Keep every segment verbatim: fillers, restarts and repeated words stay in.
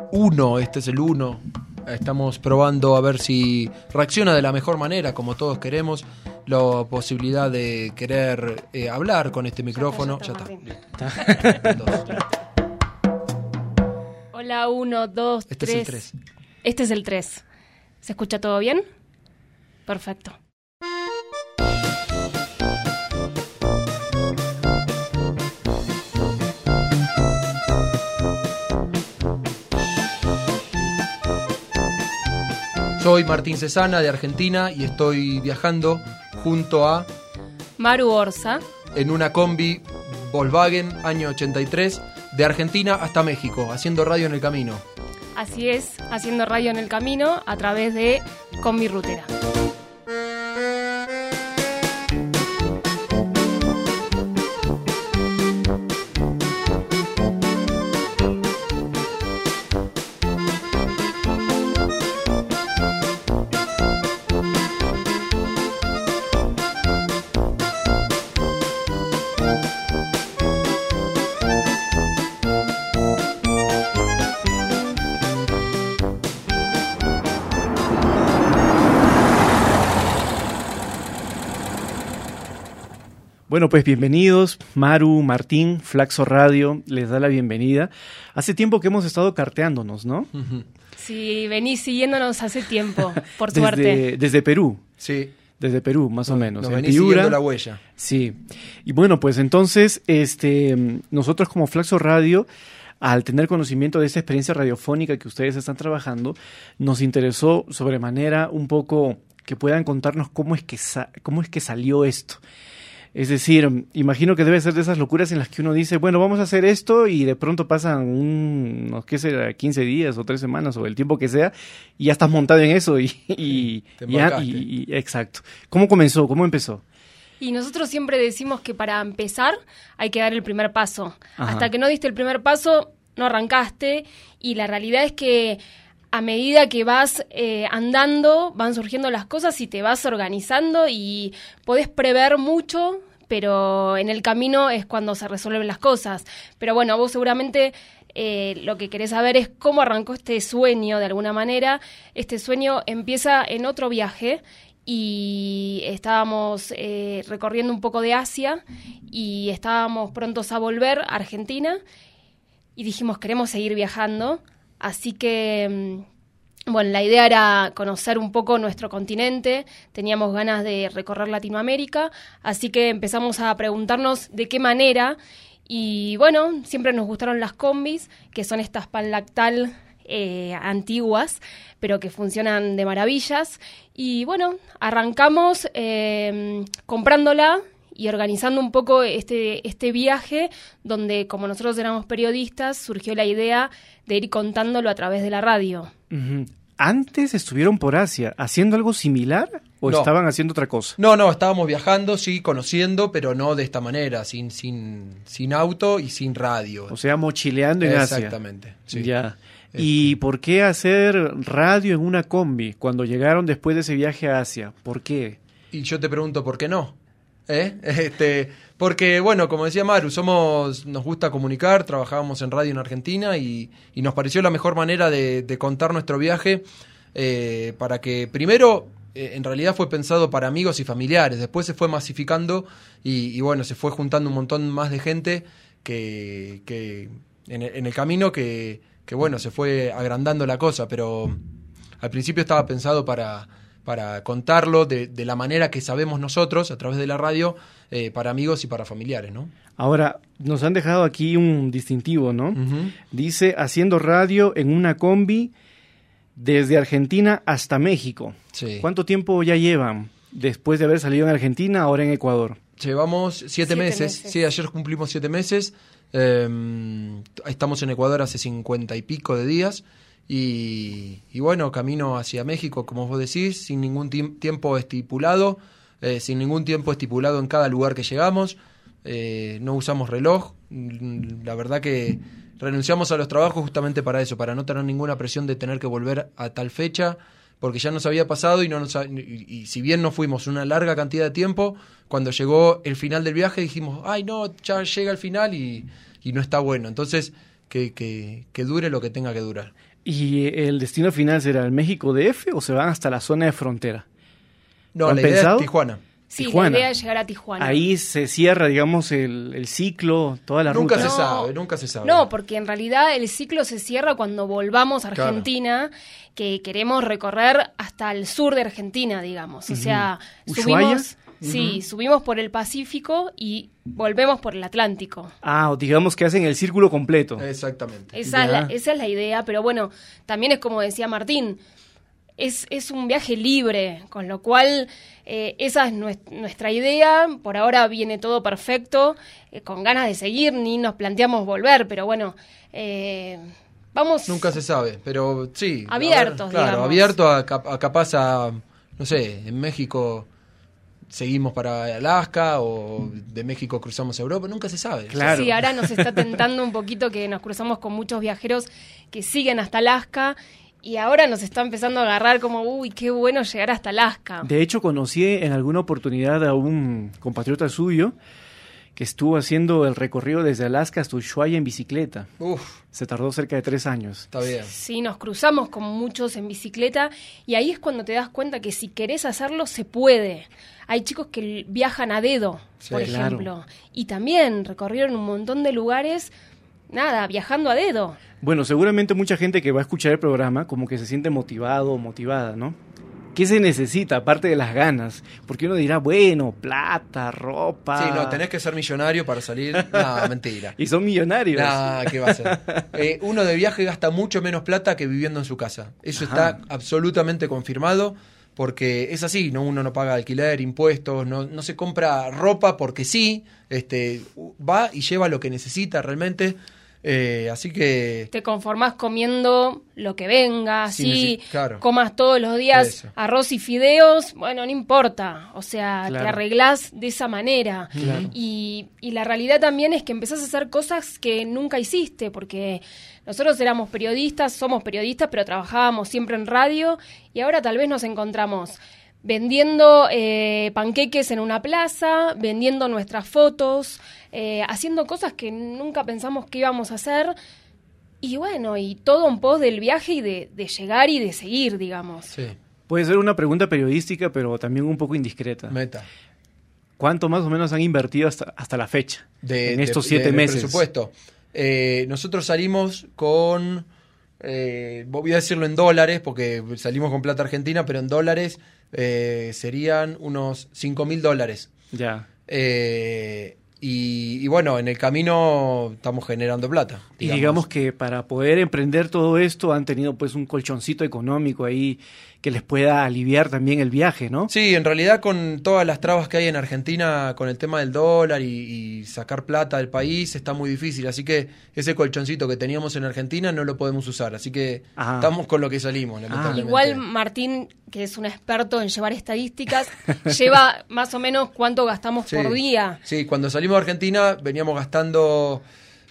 uno, este es el uno. Estamos probando a ver si reacciona de la mejor manera, como todos queremos. La posibilidad de querer eh, hablar con este micrófono. Ya está. Ya está. Ya. Hola, uno, dos, este tres. Es el tres. Este es el tres. ¿Se escucha todo bien? Perfecto. Soy Martín Cesana de Argentina y estoy viajando junto a Maru Orza en una combi Volkswagen año ochenta y tres de Argentina hasta México, haciendo radio en el camino. Así es, haciendo radio en el camino a través de Combi Rutera. Bueno, pues bienvenidos, Maru, Martín, Flaxo Radio, les da la bienvenida. Hace tiempo que hemos estado carteándonos, ¿no? Sí, venís siguiéndonos hace tiempo, por desde, suerte. Desde Perú. Sí. Desde Perú, más o menos. Nos en venís Piura, siguiendo la huella. Sí. Y bueno, pues entonces, este, nosotros como Flaxo Radio, al tener conocimiento de esta experiencia radiofónica que ustedes están trabajando, nos interesó sobremanera un poco que puedan contarnos cómo es que, sa- cómo es que salió esto. Es decir, imagino que debe ser de esas locuras en las que uno dice, bueno, vamos a hacer esto y de pronto pasan un, no qué será, quince días o tres semanas o el tiempo que sea y ya estás montado en eso y, y, Te y, ya, embarcaste. y, y exacto. ¿Cómo comenzó? ¿Cómo empezó? Y nosotros siempre decimos que para empezar hay que dar el primer paso. Ajá. Hasta que no diste el primer paso, no arrancaste. Y la realidad es que a medida que vas eh, andando, van surgiendo las cosas y te vas organizando y podés prever mucho, pero en el camino es cuando se resuelven las cosas. Pero bueno, vos seguramente eh, lo que querés saber es cómo arrancó este sueño de alguna manera. Este sueño empieza en otro viaje y estábamos eh, recorriendo un poco de Asia y estábamos prontos a volver a Argentina y dijimos queremos seguir viajando, así que bueno, la idea era conocer un poco nuestro continente, teníamos ganas de recorrer Latinoamérica, así que empezamos a preguntarnos de qué manera y bueno, siempre nos gustaron las combis, que son estas pan lactal Eh, antiguas, pero que funcionan de maravillas. Y bueno, arrancamos eh, comprándola y organizando un poco este, este viaje, donde como nosotros éramos periodistas, surgió la idea de ir contándolo a través de la radio. Uh-huh. ¿Antes estuvieron por Asia haciendo algo similar o No. estaban haciendo otra cosa? No, no, estábamos viajando, sí, conociendo, pero no de esta manera, sin, sin, sin auto y sin radio. O sea, mochileando en Asia. Exactamente, sí. Ya. ¿Y por qué hacer radio en una combi cuando llegaron después de ese viaje a Asia? ¿Por qué? Y yo te pregunto, ¿por qué no? ¿Eh? Este, porque, bueno, como decía Maru, somos, nos gusta comunicar, trabajábamos en radio en Argentina y, y nos pareció la mejor manera de, de contar nuestro viaje eh, para que, primero, eh, en realidad fue pensado para amigos y familiares, después se fue masificando y, y bueno, se fue juntando un montón más de gente que, que en, el, en el camino que, que, bueno, se fue agrandando la cosa, pero al principio estaba pensado para... para contarlo de, de la manera que sabemos nosotros, a través de la radio, eh, para amigos y para familiares, ¿no? Ahora, nos han dejado aquí un distintivo, ¿no? Uh-huh. Dice, haciendo radio en una combi desde Argentina hasta México. Sí. ¿Cuánto tiempo ya llevan después de haber salido en Argentina, ahora en Ecuador? Llevamos siete, Siete meses. meses. Sí, ayer cumplimos siete meses. Eh, estamos en Ecuador hace cincuenta y pico de días. Y, y bueno, camino hacia México, como vos decís, sin ningún tim- tiempo estipulado, eh, sin ningún tiempo estipulado en cada lugar que llegamos. Eh, no usamos reloj. La verdad que renunciamos a los trabajos justamente para eso, para no tener ninguna presión de tener que volver a tal fecha, porque ya nos había pasado y, no nos, y, y si bien no fuimos una larga cantidad de tiempo, cuando llegó el final del viaje dijimos, ay no, ya llega el final y, y no está bueno. Entonces que, que, que dure lo que tenga que durar. ¿Y el destino final será el México D F o se van hasta la zona de frontera? No, la idea pensado? es Tijuana. Sí, Tijuana. la idea es llegar a Tijuana. Ahí se cierra, digamos, el, el ciclo, toda la Nunca ruta. se No. sabe, nunca se sabe. No, porque en realidad el ciclo se cierra cuando volvamos a Argentina, claro. que queremos recorrer hasta el sur de Argentina, digamos. O sea, ¿Ushuaia? subimos, sí, Uh-huh. subimos por el Pacífico y volvemos por el Atlántico. Ah, digamos que hacen el círculo completo. Exactamente. Esa es, Ya. la, esa es la idea, pero bueno, también es como decía Martín, es, es un viaje libre, con lo cual eh, esa es nues- nuestra idea. Por ahora viene todo perfecto, eh, con ganas de seguir, ni nos planteamos volver, pero bueno, eh, vamos... Nunca se sabe, pero sí. Abiertos, a ver, claro, digamos. abierto a, cap- a capaz a, no sé, en México seguimos para Alaska o de México cruzamos a Europa, nunca se sabe. Claro. Sí, ahora nos está tentando un poquito que nos cruzamos con muchos viajeros que siguen hasta Alaska y ahora nos está empezando a agarrar como, uy, qué bueno llegar hasta Alaska. De hecho, conocí en alguna oportunidad a un compatriota suyo que estuvo haciendo el recorrido desde Alaska hasta Ushuaia en bicicleta. Uf, Se tardó cerca de tres años. está bien. Sí, nos cruzamos con muchos en bicicleta y ahí es cuando te das cuenta que si querés hacerlo, se puede. Hay chicos que viajan a dedo, Sí, por claro. ejemplo, y también recorrieron un montón de lugares, nada, viajando a dedo. Bueno, seguramente mucha gente que va a escuchar el programa como que se siente motivado o motivada, ¿no? ¿Qué se necesita aparte de las ganas? Porque uno dirá, bueno, plata, ropa... Sí, no, tenés que ser millonario para salir. No, mentira. Y son millonarios. Nah, ¿qué va a ser? Eh, uno de viaje gasta mucho menos plata que viviendo en su casa. Eso Ajá. está absolutamente confirmado. Porque es así, ¿no? Uno no paga alquiler, impuestos, no, no se compra ropa porque sí, este, va y lleva lo que necesita realmente. Eh, así que Te conformás comiendo lo que venga, Sí, así, neces- claro. comas todos los días Eso. arroz y fideos, bueno, no importa, o sea, Claro. te arreglás de esa manera. Claro. Y, y la realidad también es que empezás a hacer cosas que nunca hiciste, porque nosotros éramos periodistas, somos periodistas, pero trabajábamos siempre en radio y ahora tal vez nos encontramos vendiendo eh, panqueques en una plaza, vendiendo nuestras fotos, eh, haciendo cosas que nunca pensamos que íbamos a hacer. Y bueno, y todo en pos del viaje y de, de llegar y de seguir, digamos. sí, Puede ser una pregunta periodística, pero también un poco indiscreta. meta. ¿Cuánto más o menos han invertido hasta, hasta la fecha? De, en estos de- siete de- de meses. presupuesto. Eh, nosotros salimos con, eh, voy a decirlo en dólares, porque salimos con plata argentina, pero en dólares eh, serían unos cinco mil dólares. Ya. Eh, y, y bueno, en el camino estamos generando plata. Y digamos que para poder emprender todo esto han tenido pues un colchoncito económico ahí que les pueda aliviar también el viaje, ¿no? Sí, en realidad con todas las trabas que hay en Argentina con el tema del dólar y, y sacar plata del país está muy difícil, así que ese colchoncito que teníamos en Argentina no lo podemos usar, así que Ajá. estamos con lo que salimos, lamentablemente. Igual Martín, que es un experto en llevar estadísticas, lleva más o menos cuánto gastamos Sí. por día. Sí, cuando salimos de Argentina veníamos gastando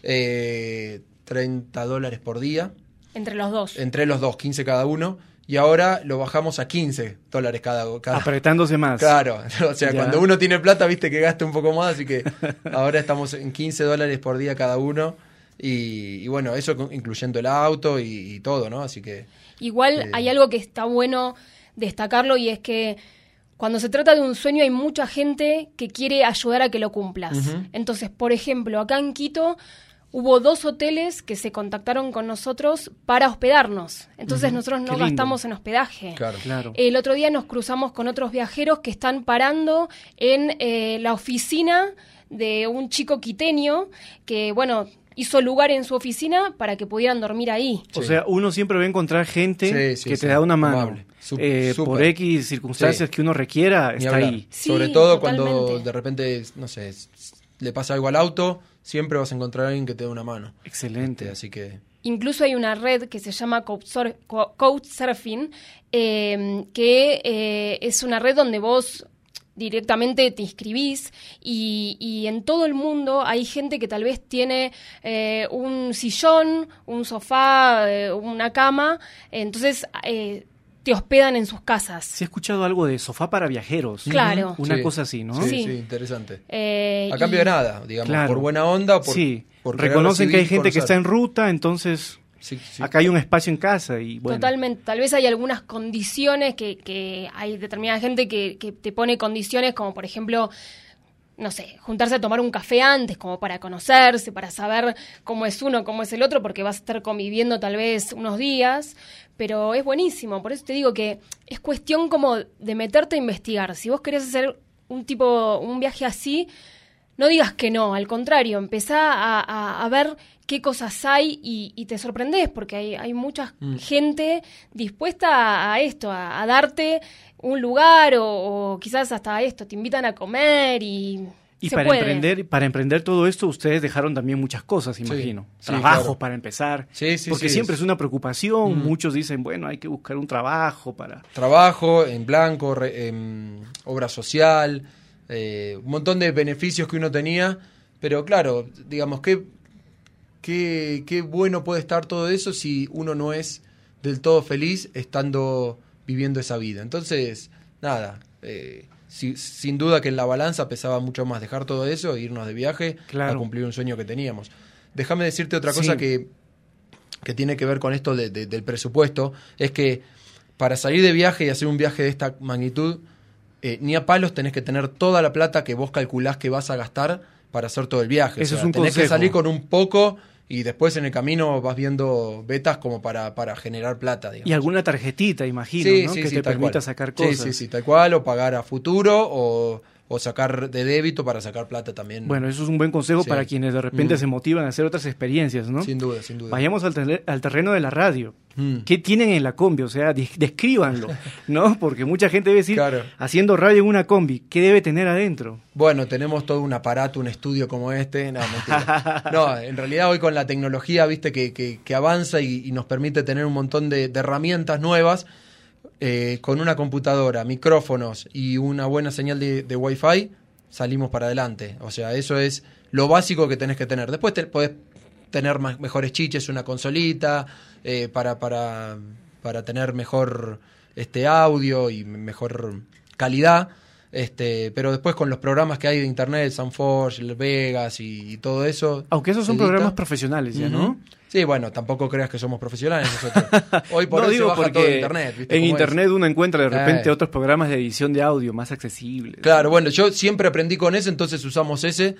eh, treinta dólares por día, Entre los dos. entre los dos, quince cada uno, y ahora lo bajamos a quince dólares cada cada Apretándose más. Claro, o sea, Ya. cuando uno tiene plata, viste que gasta un poco más, así que ahora estamos en quince dólares por día cada uno, y, y bueno, eso con- incluyendo el auto y, y todo, ¿no? Así que Igual Eh. hay algo que está bueno destacarlo y es que cuando se trata de un sueño hay mucha gente que quiere ayudar a que lo cumplas. Ujú. Entonces, por ejemplo, acá en Quito hubo dos hoteles que se contactaron con nosotros para hospedarnos. Entonces Ujú. nosotros no Qué lindo. gastamos en hospedaje. claro. Claro. El otro día nos cruzamos con otros viajeros que están parando en eh, la oficina de un chico quiteño que, bueno, hizo lugar en su oficina para que pudieran dormir ahí. O Sí. sea, uno siempre va a encontrar gente Sí, sí, que sí. te da una mano. Amable. Sup- Eh, súper. por X circunstancias Sí. que uno requiera, Ni está hablar. ahí. Sí, Sobre todo totalmente. cuando de repente, no sé, s- le pasa algo al auto, siempre vas a encontrar a alguien que te dé una mano. Excelente. Este, así que Incluso hay una red que se llama Couchsur- Co- Couchsurfing, eh, que eh, es una red donde vos directamente te inscribís y, y en todo el mundo hay gente que tal vez tiene eh, un sillón, un sofá, eh, una cama, entonces eh, te hospedan en sus casas. Sí he escuchado algo de sofá para viajeros. Claro. Una Sí. cosa así, ¿no? Sí, Sí. sí, interesante. Eh, A y- cambio de nada, digamos, Claro. por buena onda, por, sí, por querer reconocen que hay recibir y gente que está conocer. en ruta, entonces Sí, sí. acá hay un espacio en casa y bueno. Totalmente. Tal vez hay algunas condiciones que, que hay determinada gente que, que te pone condiciones como, por ejemplo, no sé, juntarse a tomar un café antes como para conocerse, para saber cómo es uno, cómo es el otro, porque vas a estar conviviendo tal vez unos días, pero es buenísimo. Por eso te digo que es cuestión como de meterte a investigar. Si vos querés hacer un tipo, un viaje así, no digas que no, al contrario, empezá a, a, a ver qué cosas hay y, y te sorprendés, porque hay, hay mucha Mm. gente dispuesta a, a esto, a, a darte un lugar o, o quizás hasta esto, te invitan a comer y, Y se para puede. emprender, para emprender todo esto, ustedes dejaron también muchas cosas, imagino. sí, Trabajos claro. para empezar. Sí, sí, porque sí, siempre es- es una preocupación. Mm. Muchos dicen, bueno, hay que buscar un trabajo para. Trabajo en blanco, re- em, obra social, eh, un montón de beneficios que uno tenía, pero claro, digamos, qué, qué, qué bueno puede estar todo eso si uno no es del todo feliz estando viviendo esa vida. Entonces, nada, eh, si- sin duda que en la balanza pesaba mucho más dejar todo eso e irnos de viaje Claro. a cumplir un sueño que teníamos. Déjame decirte otra cosa Sí. que, que tiene que ver con esto de- de- del presupuesto, es que para salir de viaje y hacer un viaje de esta magnitud, eh, ni a palos tenés que tener toda la plata que vos calculás que vas a gastar para hacer todo el viaje. Eso O sea, es un tenés que consejo. salir con un poco y después en el camino vas viendo betas como para, para generar plata, digamos. Y alguna tarjetita, imagino, Sí, ¿no? sí, que sí, te tal permita cual. sacar Sí, cosas. sí, sí, tal cual, o pagar a futuro o, o sacar de débito para sacar plata también. Bueno, eso es un buen consejo Sí. para quienes de repente Mm. se motivan a hacer otras experiencias, ¿no? Sin duda, sin duda. Vayamos al, terre- al terreno de la radio. Mm. ¿Qué tienen en la combi? O sea, de- descríbanlo, ¿no? Porque mucha gente debe decir, Claro. haciendo radio en una combi, ¿qué debe tener adentro? Bueno, tenemos todo un aparato, un estudio como este. No, mentira. No, en realidad hoy con la tecnología, viste, que, que, que avanza y, y nos permite tener un montón de, de herramientas nuevas, eh, con una computadora, micrófonos y una buena señal de, de Wi-Fi, salimos para adelante. O sea, eso es lo básico que tenés que tener. Después te, podés tener más, mejores chiches, una consolita, eh, para, para, para tener mejor este audio y mejor calidad. Este, pero después con los programas que hay de internet, Soundforge, el Vegas y, y todo eso. Aunque esos son se edita. programas profesionales ya, ¿no? Ujú. Sí, bueno, tampoco creas que somos profesionales nosotros. Hoy por No hoy digo se baja porque todo de internet. ¿viste en cómo es? internet uno encuentra de repente Eh. otros programas de edición de audio más accesibles. Claro, bueno, yo siempre aprendí con ese, entonces usamos ese,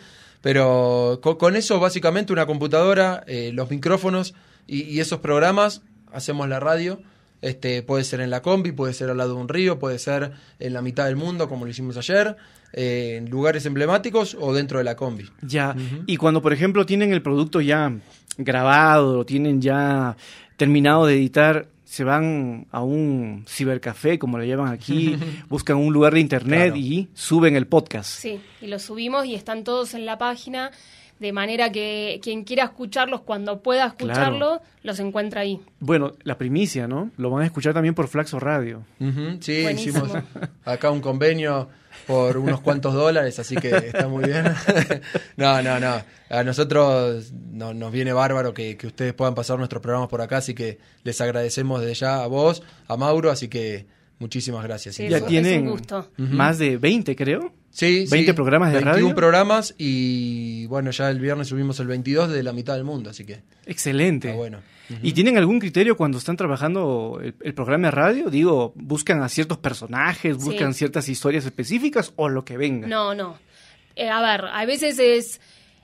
pero con, con eso básicamente una computadora, eh, los micrófonos y, y esos programas hacemos la radio. Este, puede ser en la combi, puede ser al lado de un río, puede ser en la mitad del mundo como lo hicimos ayer, eh, en lugares emblemáticos o dentro de la combi. Ya, y cuando por ejemplo tienen el producto ya grabado, lo tienen ya terminado de editar, se van a un cibercafé, como lo llaman aquí, buscan un lugar de internet Claro. y suben el podcast. Sí, y los subimos y están todos en la página, de manera que quien quiera escucharlos cuando pueda escucharlo, los encuentra ahí. Bueno, la primicia, ¿no? Lo van a escuchar también por Flaxo Radio. Ujú, sí, Buenísimo. hicimos acá un convenio por unos cuantos dólares, así que está muy bien. No, no, no. A nosotros no, nos viene bárbaro que, que ustedes puedan pasar nuestros programas por acá, así que les agradecemos desde ya a vos, a Mauro, así que muchísimas gracias. Sí, sin Ya es duda. un- es tienen un gusto. Ujú. más de veinte, creo. Sí, veinte sí, programas de veintiún radio. programas y bueno, ya el viernes subimos el veintidós de la mitad del mundo, así que Excelente. está bueno. ¿Y tienen algún criterio cuando están trabajando el, el programa de radio? Digo, ¿buscan a ciertos personajes, Sí. buscan ciertas historias específicas o lo que venga? No, no. Eh, a ver, a veces es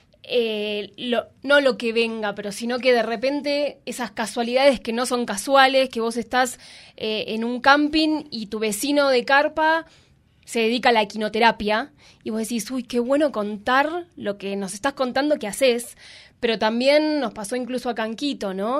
eh, lo- no lo que venga, pero sino que de repente esas casualidades que no son casuales, que vos estás eh, en un camping y tu vecino de carpa se dedica a la equinoterapia y vos decís, uy, qué bueno contar lo que nos estás contando que haces. Pero también nos pasó incluso acá en Quito, ¿no?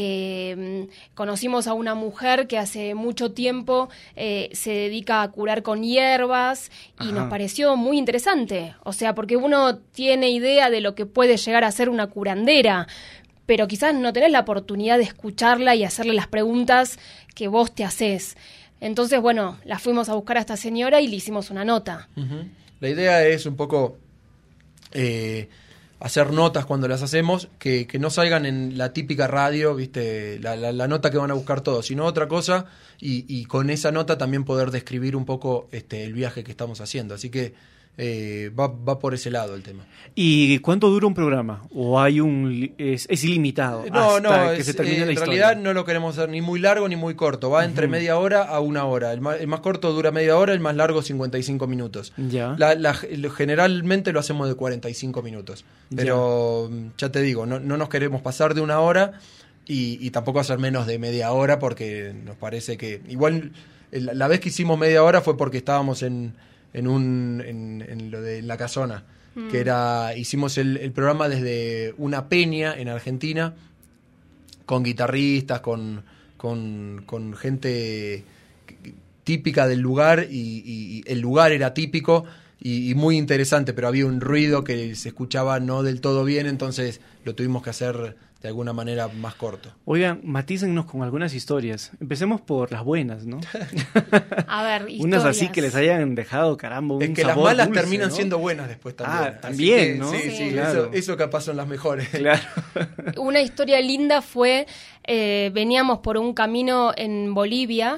Que mm, conocimos a una mujer que hace mucho tiempo eh, se dedica a curar con hierbas y Ajá. nos pareció muy interesante. O sea, porque uno tiene idea de lo que puede llegar a ser una curandera, pero quizás no tenés la oportunidad de escucharla y hacerle las preguntas que vos te haces. Entonces, bueno, la fuimos a buscar a esta señora y le hicimos una nota. Ujú. La idea es un poco eh, hacer notas cuando las hacemos, que, que no salgan en la típica radio, viste, la, la, la nota que van a buscar todos, sino otra cosa, y, y con esa nota también poder describir un poco este el viaje que estamos haciendo. Así que eh, va, va por ese lado el tema. ¿Y cuánto dura un programa? ¿O hay un es, es ilimitado? No, hasta no, que es, se termine eh, la en historia? realidad no lo queremos hacer ni muy largo ni muy corto, va entre uh-huh. media hora a una hora. El más, el más corto dura media hora, el más largo cincuenta y cinco minutos. Ya. La, la, generalmente lo hacemos de cuarenta y cinco minutos, pero ya, ya te digo, no, no nos queremos pasar de una hora y, y tampoco hacer menos de media hora, porque nos parece que igual la vez que hicimos media hora fue porque estábamos en en un en, en lo de La Casona, mm. que era hicimos el, el programa desde una peña en Argentina, con guitarristas, con con, con gente típica del lugar, y, y el lugar era típico y, y muy interesante, pero había un ruido que se escuchaba no del todo bien, entonces lo tuvimos que hacer de alguna manera más corto. Oigan, matícennos con algunas historias. Empecemos por las buenas, ¿no? A ver, historias. Unas así que les hayan dejado, caramba, un Es que sabor las malas dulce, terminan ¿no? siendo buenas después también. Ah, también, que, ¿no? Sí, sí, sí, claro. eso, eso capaz son las mejores. Claro. Una historia linda fue, eh, veníamos por un camino en Bolivia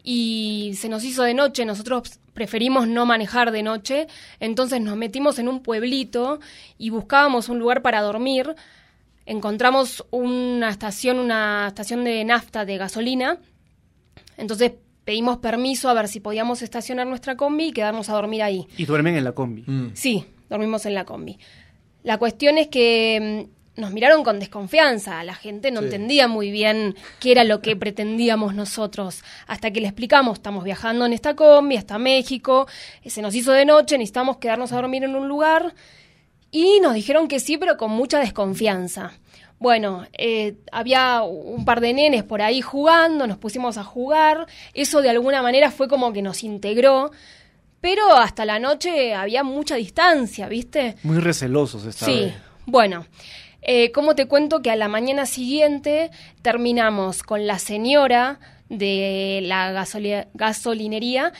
y se nos hizo de noche, nosotros preferimos no manejar de noche, entonces nos metimos en un pueblito y buscábamos un lugar para dormir. Encontramos una estación, una estación de nafta, de gasolina, entonces pedimos permiso a ver si podíamos estacionar nuestra combi y quedarnos a dormir ahí. ¿Y duermen en la combi? Mm. Sí, dormimos en la combi. La cuestión es que mm, nos miraron con desconfianza, la gente no Sí. entendía muy bien qué era lo que pretendíamos nosotros, hasta que le explicamos, estamos viajando en esta combi hasta México, se nos hizo de noche, necesitamos quedarnos a dormir en un lugar. Y nos dijeron que sí, pero con mucha desconfianza. Bueno, eh, había un par de nenes por ahí jugando, nos pusimos a jugar. Eso de alguna manera fue como que nos integró. Pero hasta la noche había mucha distancia, ¿viste? Muy recelosos estaban. Sí, bueno. Eh, ¿Cómo te cuento que a la mañana siguiente terminamos con la señora de la gasoli- gasolinería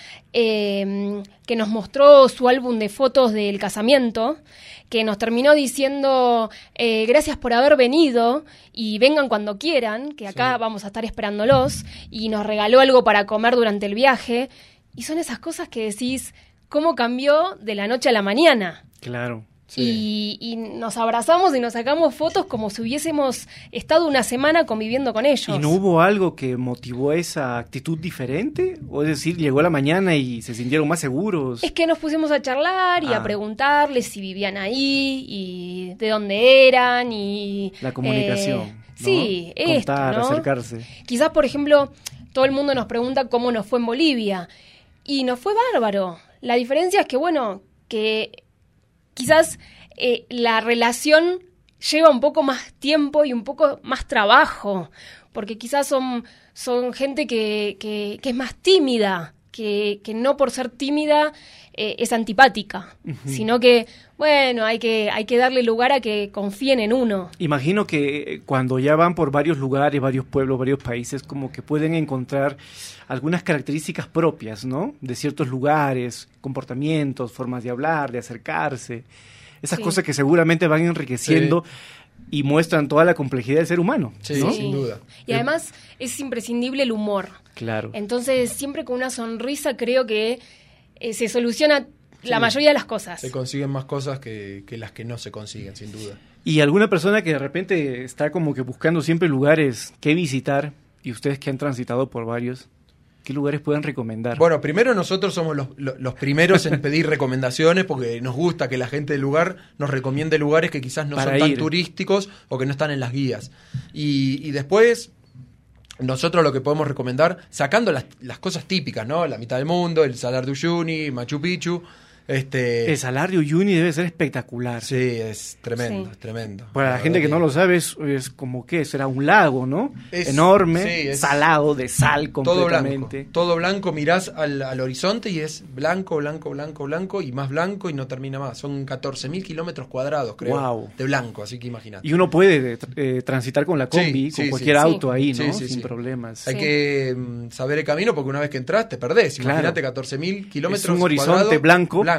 eh, que nos mostró su álbum de fotos del casamiento, que nos terminó diciendo eh, gracias por haber venido y vengan cuando quieran, que acá sí. vamos a estar esperándolos, y nos regaló algo para comer durante el viaje. Y son esas cosas que decís, ¿cómo cambió de la noche a la mañana? Claro. Sí. Y, y nos abrazamos y nos sacamos fotos como si hubiésemos estado una semana conviviendo con ellos. ¿Y no hubo algo que motivó esa actitud diferente? O es decir, llegó la mañana y se sintieron más seguros. Es que nos pusimos a charlar y ah. a preguntarles si vivían ahí y de dónde eran y... La comunicación, eh, ¿no? Sí, esto, Contar, ¿no? acercarse. Quizás, por ejemplo, todo el mundo nos pregunta cómo nos fue en Bolivia. Y nos fue bárbaro. La diferencia es que, bueno, que... Quizás eh, la relación lleva un poco más tiempo y un poco más trabajo, porque quizás son, son gente que, que, que es más tímida, que, que no por ser tímida eh, es antipática, uh-huh. sino que, bueno, hay que, hay que darle lugar a que confíen en uno. Imagino que cuando ya van por varios lugares, varios pueblos, varios países, como que pueden encontrar algunas características propias, ¿no? De ciertos lugares, comportamientos, formas de hablar, de acercarse, esas sí. cosas que seguramente van enriqueciendo sí. y muestran toda la complejidad del ser humano, sí, ¿no? Sin duda. Y además es imprescindible el humor. Claro. Entonces, siempre con una sonrisa creo que eh, se soluciona sí. la mayoría de las cosas. Se consiguen más cosas que, que las que no se consiguen, sin duda. Y alguna persona que de repente está como que buscando siempre lugares que visitar, y ustedes que han transitado por varios, ¿qué lugares pueden recomendar? Bueno, primero nosotros somos los, los, los primeros en pedir recomendaciones, porque nos gusta que la gente del lugar nos recomiende lugares que quizás no Para son tan ir. turísticos o que no están en las guías. Y, y después, nosotros lo que podemos recomendar, sacando las, las cosas típicas, ¿no? La mitad del mundo, el Salar de Uyuni, Machu Picchu. Este... El Salar de Uyuni debe ser espectacular. Sí, es tremendo, sí. es tremendo. Para la, la gente que, que no lo sabe, es, es como que será un lago, ¿no? Es, enorme, sí, es salado, de sal completamente. Todo blanco, todo blanco, mirás al, al horizonte y es blanco, blanco, blanco, blanco y más blanco y no termina más. Son catorce mil kilómetros cuadrados, creo, wow. de blanco, así que imagínate. Y uno puede eh, transitar con la combi, sí, con sí, cualquier sí. auto ahí, ¿no? Sí, sí, Sin sí. problemas. Hay sí. que um, saber el camino porque una vez que entras te perdés. Claro. Imagínate catorce mil kilómetros Es un horizonte cuadrados, blanco, blanco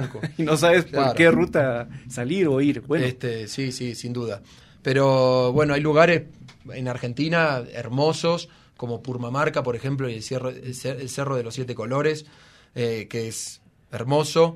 blanco. Y no sabes Claro. por qué ruta salir o ir. Bueno, Este, sí, sí, sin duda. Pero bueno, hay lugares en Argentina hermosos, como Purmamarca, por ejemplo, y el, cierro, el, cer- el Cerro de los Siete Colores, eh, que es hermoso.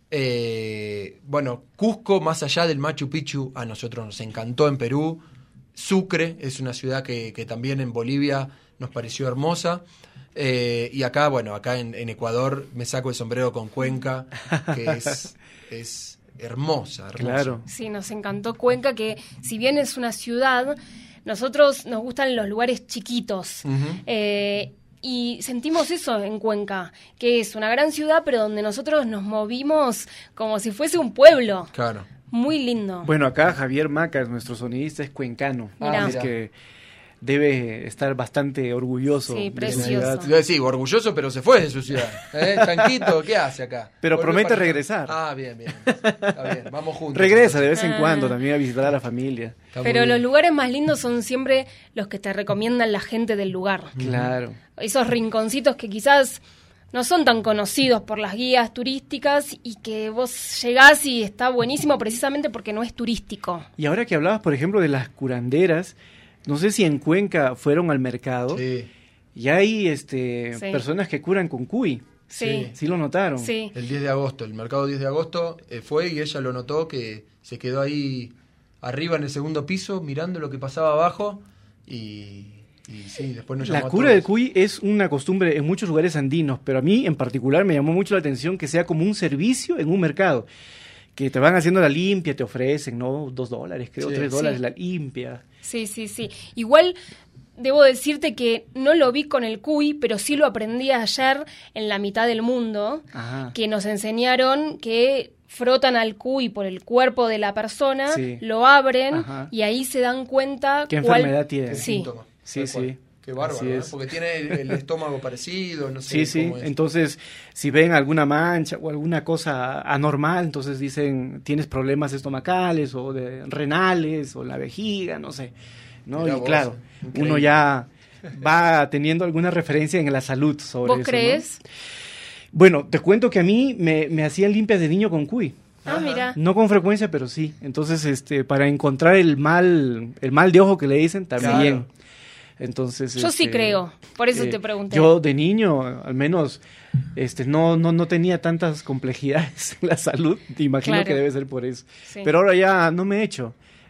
Eh, bueno, Cusco, más allá del Machu Picchu, a nosotros nos encantó en Perú. Sucre es una ciudad que, que también en Bolivia nos pareció hermosa. Eh, y acá, bueno, acá en, en Ecuador me saco el sombrero con Cuenca, que es, es hermosa, hermosa. claro. Sí, nos encantó Cuenca, que si bien es una ciudad, nosotros nos gustan los lugares chiquitos. Ujú. Eh, y sentimos eso en Cuenca, que es una gran ciudad, pero donde nosotros nos movimos como si fuese un pueblo. Claro. Muy lindo. Bueno, acá Javier Macas, nuestro sonidista, es cuencano. Mirá. Así es que debe estar bastante orgulloso. Sí, de su precioso. ciudad. Te iba a decir, orgulloso, pero se fue de su ciudad. ¿Eh? Chanquito, ¿qué hace acá? Pero Volvió promete para acá. regresar. Ah, bien, bien. Está bien, vamos juntos. Regresa de vez en Ah. cuando también a visitar a la familia. Está muy Pero bien. los lugares más lindos son siempre los que te recomiendan la gente del lugar. Claro. Esos rinconcitos que quizás no son tan conocidos por las guías turísticas y que vos llegás y está buenísimo precisamente porque no es turístico. Y ahora que hablabas, por ejemplo, de las curanderas, no sé si en Cuenca fueron al mercado Sí, y hay este, Sí. personas que curan con cuy. Sí, ¿Sí lo notaron? sí. el diez de agosto, el mercado diez de agosto eh, fue y ella lo notó que se quedó ahí arriba en el segundo piso mirando lo que pasaba abajo y, y sí, después nos llamó La a cura del todos. cuy es una costumbre en muchos lugares andinos, pero a mí en particular me llamó mucho la atención que sea como un servicio en un mercado. Que te van haciendo la limpia, te ofrecen, ¿no? Dos dólares, creo, Sí. tres dólares Sí. la limpia. Sí, sí, sí. Igual debo decirte que no lo vi con el cuy, pero sí lo aprendí ayer en la mitad del mundo, Ajá. que nos enseñaron que frotan al cuy por el cuerpo de la persona, Sí. lo abren Ajá. y ahí se dan cuenta ¿Qué cuál- enfermedad tiene? El Sí. síntoma, Sí, tal cual. sí. Qué bárbaro, Así ¿eh? es. Porque tiene el, el estómago parecido, no sé Sí, sí. cómo es. Entonces, si ven alguna mancha o alguna cosa anormal, entonces dicen, tienes problemas estomacales o de renales o la vejiga, no sé. ¿no? Mirá Y vos, claro, increíble. uno ya va teniendo alguna referencia en la salud sobre ¿Vos eso, crees? ¿no? Bueno, te cuento que a mí me, me hacían limpias de niño con cuy. Ah, Ajá. mira. No con frecuencia, pero sí. Entonces, este, para encontrar el mal, el mal de ojo que le dicen, también. Claro. Entonces, Yo sí este, creo, por eso eh, te pregunté. Yo de niño, al menos, este, no, no, no tenía tantas complejidades en la salud. Te imagino Claro. que debe ser por eso. Sí. Pero ahora ya no me he hecho.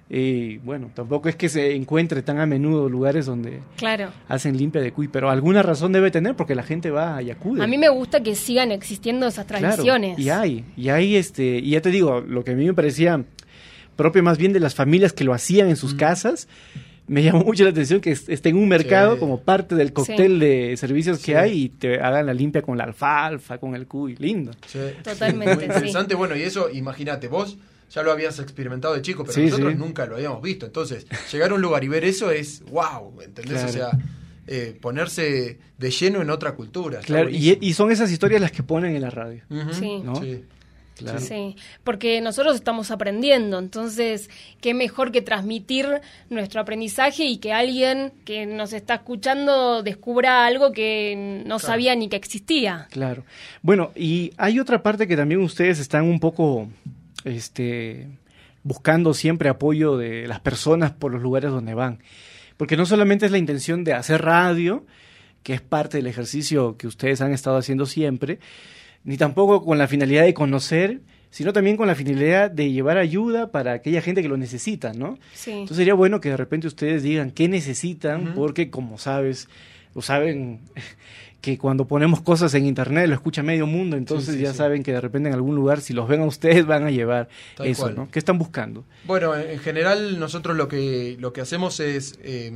Y bueno, tampoco es que se encuentre tan a menudo lugares donde Claro. hacen limpia de cuy, pero alguna razón debe tener porque la gente va y acude. A mí me gusta que sigan existiendo esas Claro, tradiciones. y hay, y hay este, y ya te digo, lo que a mí me parecía propio más bien de las familias que lo hacían en sus Mm. casas, me llamó mucho la atención que es- esté en un mercado Sí. como parte del cóctel Sí. de servicios que Sí. hay y te hagan la limpia con la alfalfa, con el cuy, lindo. Sí. Totalmente, Muy interesante. Bueno, y eso, imagínate, vos ya lo habías experimentado de chico, pero Sí, nosotros sí. nunca lo habíamos visto. Entonces, llegar a un lugar y ver eso es wow, ¿entendés? Claro. O sea, eh, ponerse de lleno en otra cultura. está Claro, y, buenísimo. y son esas historias las que ponen en la radio. Ujú, Sí. ¿no? sí. Claro. Sí, porque nosotros estamos aprendiendo, entonces qué mejor que transmitir nuestro aprendizaje y que alguien que nos está escuchando descubra algo que no Claro. sabía ni que existía. Claro. Bueno, y hay otra parte que también ustedes están un poco este, buscando siempre apoyo de las personas por los lugares donde van. Porque no solamente es la intención de hacer radio, que es parte del ejercicio que ustedes han estado haciendo siempre, ni tampoco con la finalidad de conocer, sino también con la finalidad de llevar ayuda para aquella gente que lo necesita, ¿no? Sí, Entonces sería bueno que de repente ustedes digan qué necesitan, Ujú. porque como sabes, o saben que cuando ponemos cosas en internet lo escucha medio mundo, entonces Sí, sí, ya sí. saben que de repente en algún lugar, si los ven a ustedes, van a llevar Tal eso, cual. ¿no? ¿Qué están buscando? Bueno, en en general nosotros lo que lo que hacemos es eh,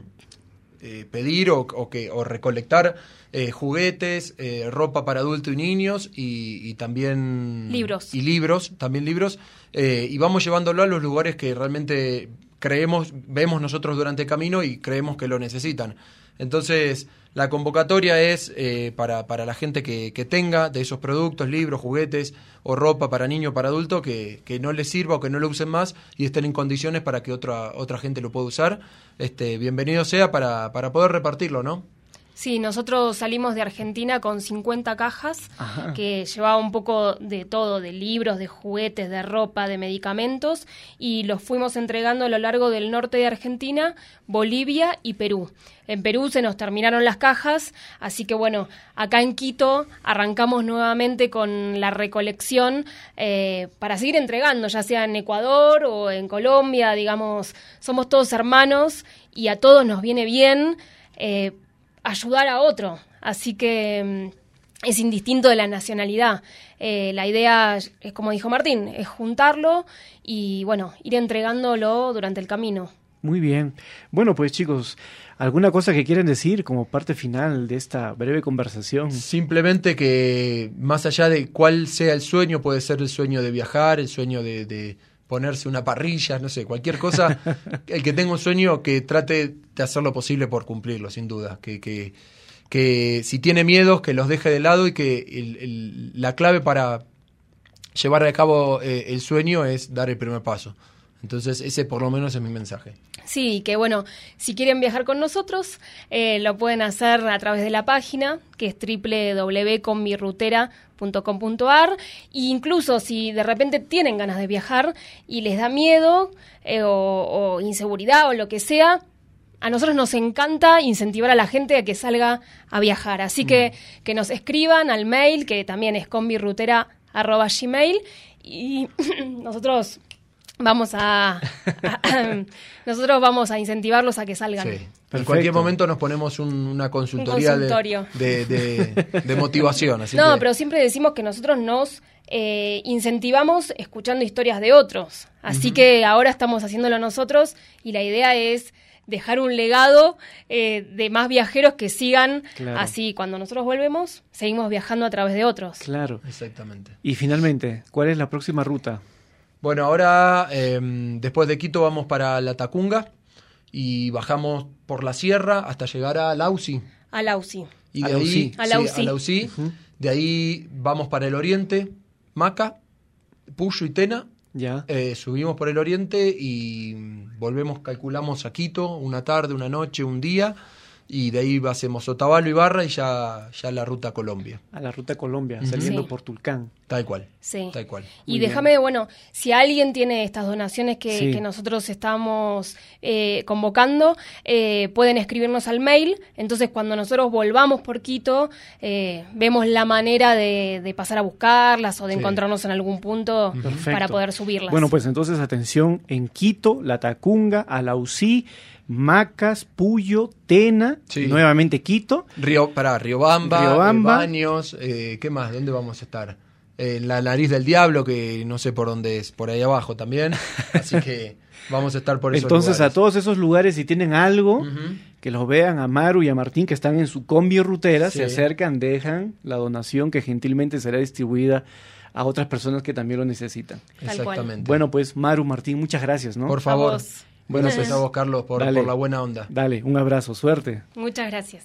eh, pedir o, o que o recolectar eh, juguetes, eh, ropa para adultos y niños y, y también Libros. y libros, también libros eh, y vamos llevándolo a los lugares que realmente creemos, vemos nosotros durante el camino y creemos que lo necesitan. Entonces, la convocatoria es eh, para, para la gente que, que tenga de esos productos, libros, juguetes o ropa para niño o para adulto que, que no les sirva o que no lo usen más y estén en condiciones para que otra otra gente lo pueda usar. Este, bienvenido sea para, para poder repartirlo, ¿no? Sí, nosotros salimos de Argentina con cincuenta cajas, Ajá. que llevaba un poco de todo, de libros, de juguetes, de ropa, de medicamentos, y los fuimos entregando a lo largo del norte de Argentina, Bolivia y Perú. En Perú se nos terminaron las cajas, así que bueno, acá en Quito arrancamos nuevamente con la recolección eh, para seguir entregando, ya sea en Ecuador o en Colombia, digamos, somos todos hermanos y a todos nos viene bien eh, ayudar a otro, así que mm, es indistinto de la nacionalidad. Eh, la idea, es, como dijo Martín, es juntarlo y bueno, ir entregándolo durante el camino. Muy bien. Bueno, pues chicos, ¿alguna cosa que quieren decir como parte final de esta breve conversación? Simplemente que más allá de cuál sea el sueño, puede ser el sueño de viajar, el sueño de, de ponerse una parrilla, no sé, cualquier cosa, el que tenga un sueño que trate de hacer lo posible por cumplirlo, sin duda, que, que, que si tiene miedos, que los deje de lado y que el, el, la clave para llevar a cabo eh, el sueño es dar el primer paso. Entonces ese por lo menos es mi mensaje. Sí, que bueno, si quieren viajar con nosotros, eh, lo pueden hacer a través de la página, que es doble u doble u doble u punto conmirrutera punto com punto a r, e incluso si de repente tienen ganas de viajar y les da miedo eh, o, o inseguridad o lo que sea, a nosotros nos encanta incentivar a la gente a que salga a viajar. Así mm. que, que nos escriban al mail, que también es conmirrutera arroba gmail, y nosotros... Vamos a, a, a nosotros vamos a incentivarlos a que salgan. Sí. En cualquier momento nos ponemos un, una consultoría un consultorio. de, de, de, de motivación. Así no, que... pero siempre decimos que nosotros nos eh, incentivamos escuchando historias de otros. Así uh-huh. que ahora estamos haciéndolo nosotros y la idea es dejar un legado eh, de más viajeros que sigan claro. así. Cuando nosotros volvemos, seguimos viajando a través de otros. Claro. Exactamente. Y finalmente, ¿cuál es la próxima ruta? Bueno, ahora eh, después de Quito vamos para La Tacunga y bajamos por la sierra hasta llegar a Lausi. A Lausi. Y de a Lausi. ahí, a Lausi. Sí, a Lausi. Uh-huh. De ahí vamos para el oriente, Maca, Puyo y Tena. Ya. Eh, subimos por el oriente y volvemos, calculamos a Quito, una tarde, una noche, un día. Y de ahí hacemos Otavalo y Barra y ya, ya la ruta a Colombia. A la ruta a Colombia, uh-huh. saliendo sí. por Tulcán. Tal cual. Sí. Tal cual. Y Muy déjame, bien. bueno, si alguien tiene estas donaciones que, sí. que nosotros estamos eh, convocando, eh, pueden escribirnos al mail. Entonces, cuando nosotros volvamos por Quito, eh, vemos la manera de, de pasar a buscarlas o de sí. encontrarnos en algún punto Perfecto. Para poder subirlas. Bueno, pues entonces, atención, en Quito, La Tacunga, Alausí, Macas, Puyo, Tena, sí. nuevamente Quito. Río, pará, Riobamba, Riobamba. Eh, Baños, eh, ¿qué más? ¿Dónde vamos a estar? Eh, la Nariz del Diablo, que no sé por dónde es, por ahí abajo también. Así que vamos a estar por esos Entonces, lugares. a todos esos lugares, si tienen algo, uh-huh. que los vean a Maru y a Martín, que están en su combi rutera, sí. se acercan, dejan la donación que gentilmente será distribuida a otras personas que también lo necesitan. Exactamente. Bueno, pues Maru, Martín, muchas gracias, ¿no? Por favor. A vos. Bueno, gracias a vos, Carlos, por, por la buena onda. Dale, un abrazo, suerte. Muchas gracias.